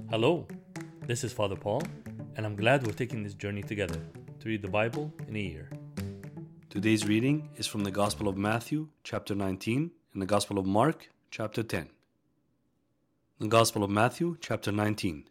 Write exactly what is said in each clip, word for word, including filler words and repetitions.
Hello, this is Father Paul, and I'm glad we're taking this journey together to read the Bible in a year. Today's reading is from the Gospel of Matthew, chapter nineteen, and the Gospel of Mark, chapter ten. The Gospel of Matthew, chapter nineteen.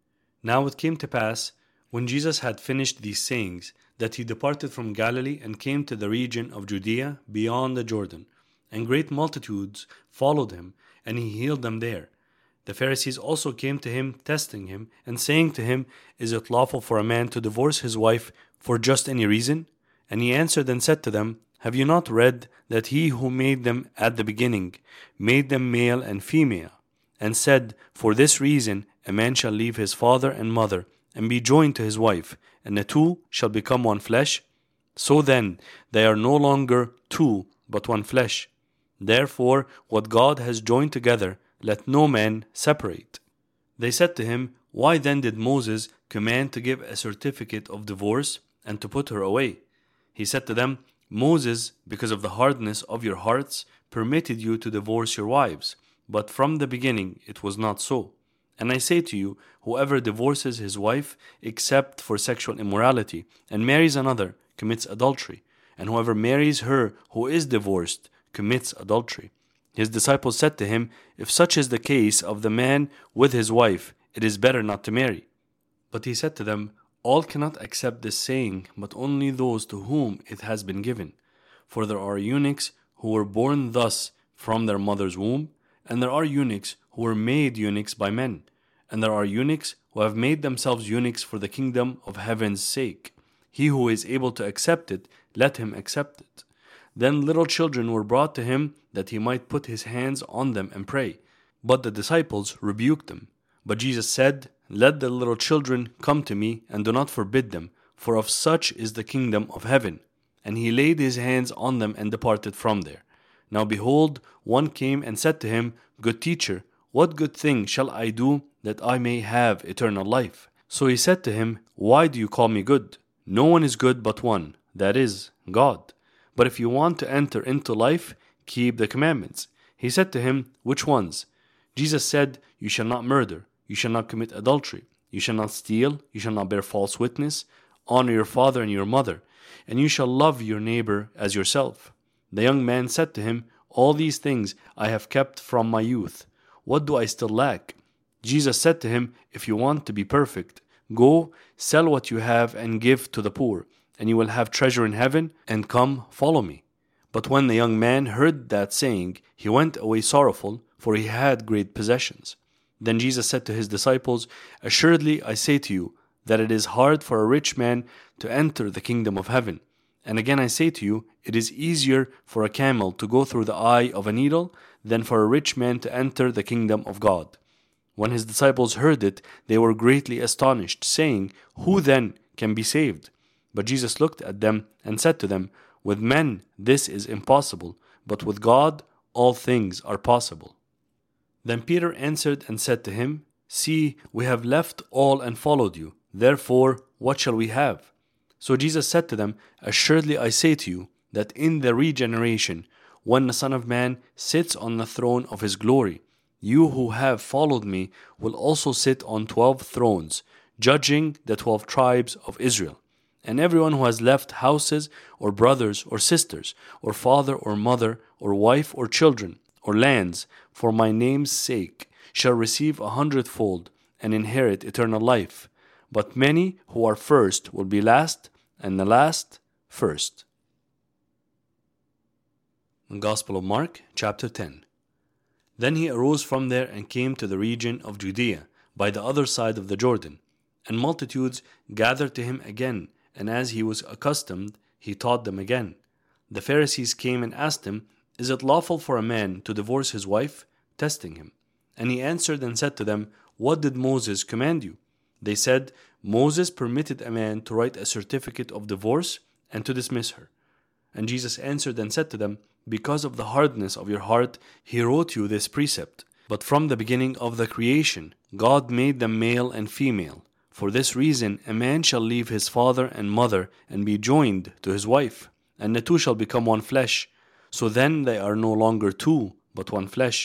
Now it came to pass, when Jesus had finished these sayings, that he departed from Galilee and came to the region of Judea beyond the Jordan, and great multitudes followed him, and he healed them there. The Pharisees also came to him, testing him, and saying to him, Is it lawful for a man to divorce his wife for just any reason? And he answered and said to them, Have you not read that he who made them at the beginning made them male and female, and said, For this reason a man shall leave his father and mother, and be joined to his wife, and the two shall become one flesh? So then they are no longer two, but one flesh. Therefore what God has joined together, let no man separate. They said to him, Why then did Moses command to give a certificate of divorce and to put her away? He said to them, Moses, because of the hardness of your hearts, permitted you to divorce your wives, but from the beginning it was not so. And I say to you, whoever divorces his wife except for sexual immorality and marries another commits adultery, and whoever marries her who is divorced commits adultery. His disciples said to him, If such is the case of the man with his wife, it is better not to marry. But he said to them, All cannot accept this saying, but only those to whom it has been given. For there are eunuchs who were born thus from their mother's womb, and there are eunuchs who were made eunuchs by men, and there are eunuchs who have made themselves eunuchs for the kingdom of heaven's sake. He who is able to accept it, let him accept it. Then little children were brought to him, that he might put his hands on them and pray. But the disciples rebuked them. But Jesus said, Let the little children come to me, and do not forbid them, for of such is the kingdom of heaven. And he laid his hands on them and departed from there. Now behold, one came and said to him, Good teacher, what good thing shall I do that I may have eternal life? So he said to him, Why do you call me good? No one is good but one, that is, God. But if you want to enter into life, keep the commandments. He said to him, Which ones? Jesus said, You shall not murder, you shall not commit adultery, you shall not steal, you shall not bear false witness, honor your father and your mother, and you shall love your neighbor as yourself. The young man said to him, All these things I have kept from my youth. What do I still lack? Jesus said to him, If you want to be perfect, go, sell what you have and give to the poor, and you will have treasure in heaven, and come, follow me. But when the young man heard that saying, he went away sorrowful, for he had great possessions. Then Jesus said to his disciples, Assuredly I say to you, that it is hard for a rich man to enter the kingdom of heaven. And again I say to you, it is easier for a camel to go through the eye of a needle than for a rich man to enter the kingdom of God. When his disciples heard it, they were greatly astonished, saying, Who then can be saved? But Jesus looked at them and said to them, With men this is impossible, but with God all things are possible. Then Peter answered and said to him, See, we have left all and followed you. Therefore, what shall we have? So Jesus said to them, Assuredly I say to you, that in the regeneration, when the Son of Man sits on the throne of his glory, you who have followed me will also sit on twelve thrones, judging the twelve tribes of Israel. And everyone who has left houses, or brothers, or sisters, or father, or mother, or wife, or children, or lands, for my name's sake, shall receive a hundredfold and inherit eternal life. But many who are first will be last, and the last first. The Gospel of Mark, chapter ten. Then he arose from there and came to the region of Judea, by the other side of the Jordan. And multitudes gathered to him again, and as he was accustomed, he taught them again. The Pharisees came and asked him, Is it lawful for a man to divorce his wife? Testing him. And he answered and said to them, What did Moses command you? They said, Moses permitted a man to write a certificate of divorce and to dismiss her. And Jesus answered and said to them, Because of the hardness of your heart, he wrote you this precept. But from the beginning of the creation, God made them male and female. For this reason, a man shall leave his father and mother and be joined to his wife, and the two shall become one flesh. So then they are no longer two, but one flesh.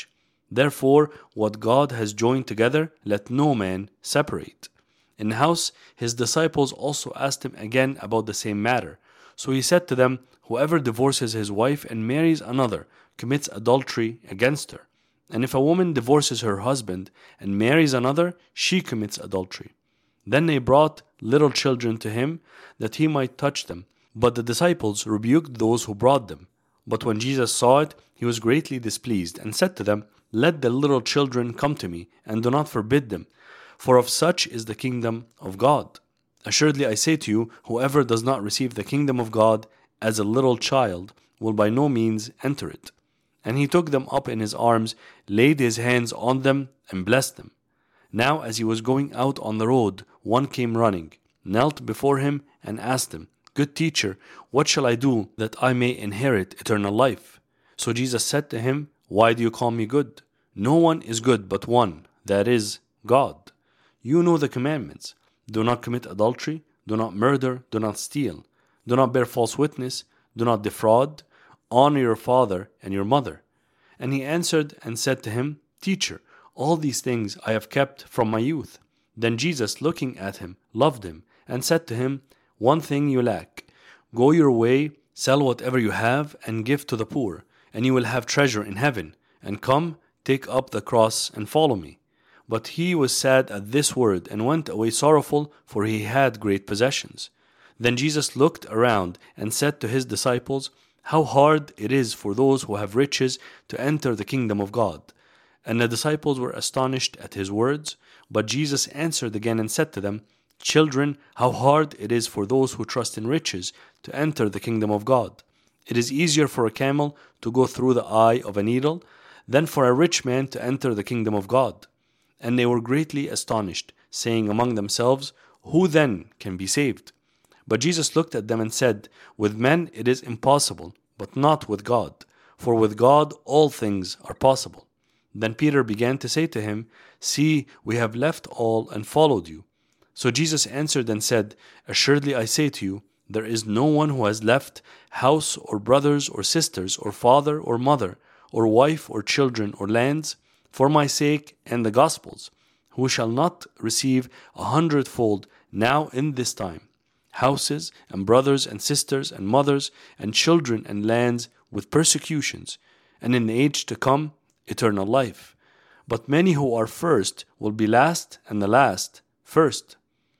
Therefore, what God has joined together, let no man separate. In the house, his disciples also asked him again about the same matter. So he said to them, whoever divorces his wife and marries another commits adultery against her. And if a woman divorces her husband and marries another, she commits adultery. Then they brought little children to him, that he might touch them. But the disciples rebuked those who brought them. But when Jesus saw it, he was greatly displeased, and said to them, let the little children come to me, and do not forbid them, for of such is the kingdom of God. Assuredly I say to you, whoever does not receive the kingdom of God as a little child will by no means enter it. And he took them up in his arms, laid his hands on them, and blessed them. Now as he was going out on the road, one came running, knelt before him, and asked him, Good teacher, what shall I do that I may inherit eternal life? So Jesus said to him, Why do you call me good? No one is good but one, that is, God. You know the commandments. Do not commit adultery, do not murder, do not steal, do not bear false witness, do not defraud, honor your father and your mother. And he answered and said to him, Teacher, all these things I have kept from my youth. Then Jesus, looking at him, loved him, and said to him, One thing you lack. Go your way, sell whatever you have, and give to the poor, and you will have treasure in heaven. And come, take up the cross and follow me. But he was sad at this word, and went away sorrowful, for he had great possessions. Then Jesus looked around, and said to his disciples, How hard it is for those who have riches to enter the kingdom of God. And the disciples were astonished at his words. But Jesus answered again and said to them, Children, how hard it is for those who trust in riches to enter the kingdom of God. It is easier for a camel to go through the eye of a needle than for a rich man to enter the kingdom of God. And they were greatly astonished, saying among themselves, Who then can be saved? But Jesus looked at them and said, With men it is impossible, but not with God. For with God all things are possible. Then Peter began to say to him, See, we have left all and followed you. So Jesus answered and said, Assuredly I say to you, there is no one who has left house or brothers or sisters or father or mother or wife or children or lands for my sake and the gospel's, who shall not receive a hundredfold now in this time, houses and brothers and sisters and mothers and children and lands with persecutions, and in the age to come eternal life. But many who are first will be last, and the last first.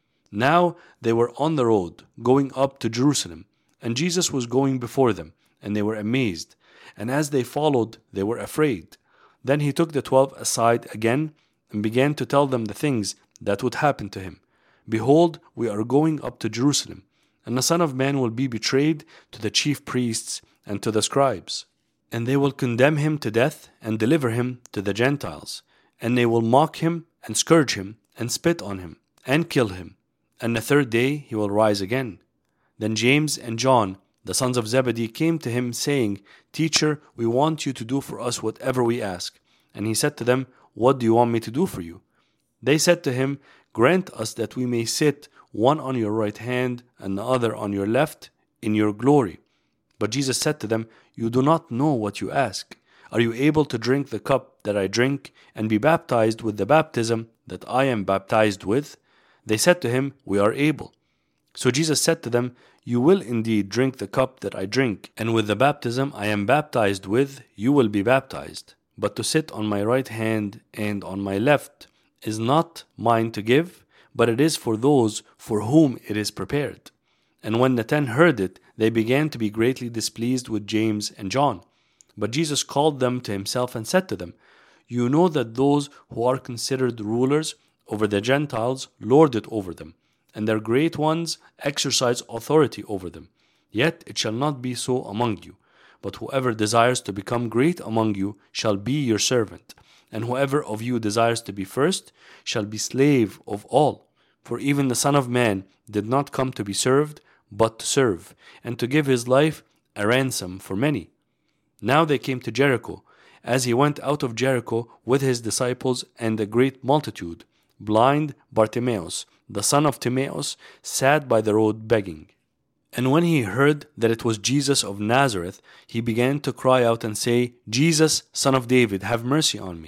Now they were on the road, going up to Jerusalem, and Jesus was going before them, and they were amazed. And as they followed, they were afraid. Then he took the twelve aside again, and began to tell them the things that would happen to him. Behold, we are going up to Jerusalem, and the Son of Man will be betrayed to the chief priests and to the scribes. And they will condemn him to death, and deliver him to the Gentiles. And they will mock him, and scourge him, and spit on him, and kill him. And the third day he will rise again. Then James and John, the sons of Zebedee, came to him, saying, Teacher, we want you to do for us whatever we ask. And he said to them, What do you want me to do for you? They said to him, Grant us that we may sit, one on your right hand and the other on your left, in your glory. But Jesus said to them, You do not know what you ask. Are you able to drink the cup that I drink, and be baptized with the baptism that I am baptized with? They said to him, We are able. So Jesus said to them, You will indeed drink the cup that I drink, and with the baptism I am baptized with, you will be baptized. But to sit on my right hand and on my left is not mine to give, but it is for those for whom it is prepared. And when the ten heard it, they began to be greatly displeased with James and John. But Jesus called them to himself and said to them, You know that those who are considered rulers over the Gentiles lord it over them, and their great ones exercise authority over them. Yet it shall not be so among you. But whoever desires to become great among you shall be your servant. And whoever of you desires to be first shall be slave of all. For even the Son of Man did not come to be served, but to serve, and to give his life a ransom for many. Now they came to Jericho. As he went out of Jericho with his disciples and a great multitude, blind Bartimaeus, the son of Timaeus, sat by the road begging. And when he heard that it was Jesus of Nazareth, he began to cry out and say, Jesus, Son of David, have mercy on me.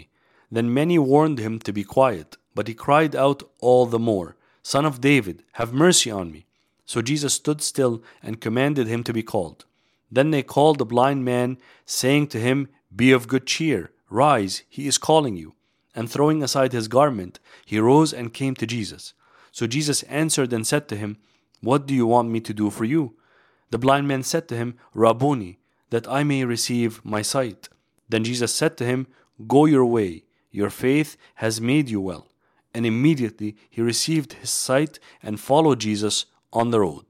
Then many warned him to be quiet, but he cried out all the more, "Son of David, have mercy on me." So Jesus stood still and commanded him to be called. Then they called the blind man, saying to him, "Be of good cheer, rise, he is calling you." And throwing aside his garment, he rose and came to Jesus. So Jesus answered and said to him, "What do you want me to do for you?" The blind man said to him, "Rabboni, that I may receive my sight." Then Jesus said to him, "Go your way, your faith has made you well." And immediately he received his sight and followed Jesus on the road.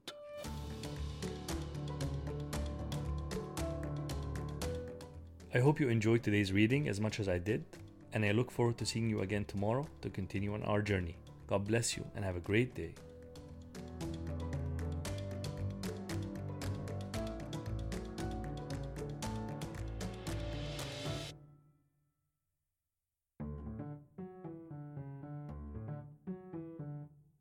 I hope you enjoyed today's reading as much as I did, and I look forward to seeing you again tomorrow to continue on our journey. God bless you and have a great day.